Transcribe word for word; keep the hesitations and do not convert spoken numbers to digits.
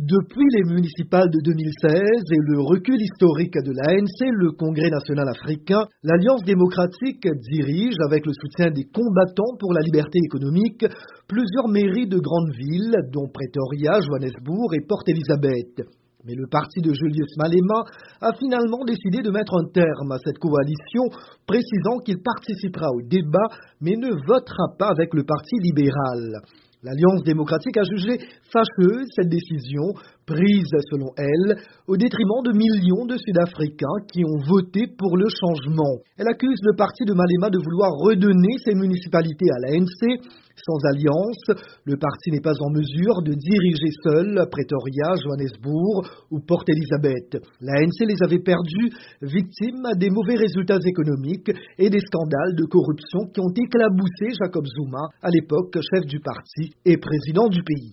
Depuis les municipales de deux mille seize et le recul historique de l'A N C, le Congrès national africain, l'Alliance démocratique dirige, avec le soutien des combattants pour la liberté économique, plusieurs mairies de grandes villes, dont Pretoria, Johannesburg et Port Elizabeth. Mais le parti de Julius Malema a finalement décidé de mettre un terme à cette coalition, précisant qu'il participera au débat, mais ne votera pas avec le Parti libéral. L'Alliance démocratique a jugé fâcheuse cette décision, prise selon elle, au détriment de millions de Sud-Africains qui ont voté pour le changement. Elle accuse le parti de Malema de vouloir redonner ces municipalités à l'A N C. Sans alliance, le parti n'est pas en mesure de diriger seul Pretoria, Johannesburg ou Port Elizabeth. L'A N C les avait perdus, victimes des mauvais résultats économiques et des scandales de corruption qui ont éclaboussé Jacob Zuma, à l'époque chef du parti et président du pays.